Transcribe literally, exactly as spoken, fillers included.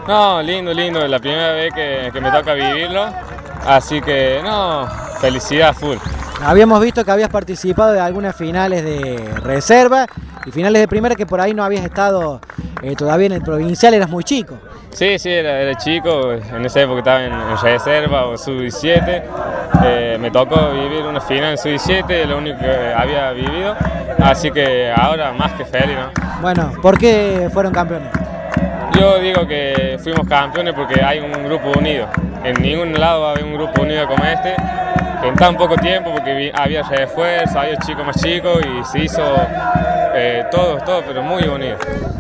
No, lindo, lindo, es la primera vez que, que me toca vivirlo, así que no, felicidad full. Habíamos visto que habías participado de algunas finales de reserva y finales de primera que por ahí no habías estado eh, todavía en el provincial, eras muy chico. Sí, sí, era, era chico, en esa época estaba en, en reserva o sub diecisiete, eh, me tocó vivir una final en sub diecisiete, lo único que había vivido, así que ahora más que feliz, ¿no? Bueno, ¿por qué fueron campeones? Yo digo que fuimos campeones porque hay un grupo unido, en ningún lado había un grupo unido como este, en tan poco tiempo porque había refuerzo, había chicos más chicos y se hizo eh, todo, todo, pero muy unido.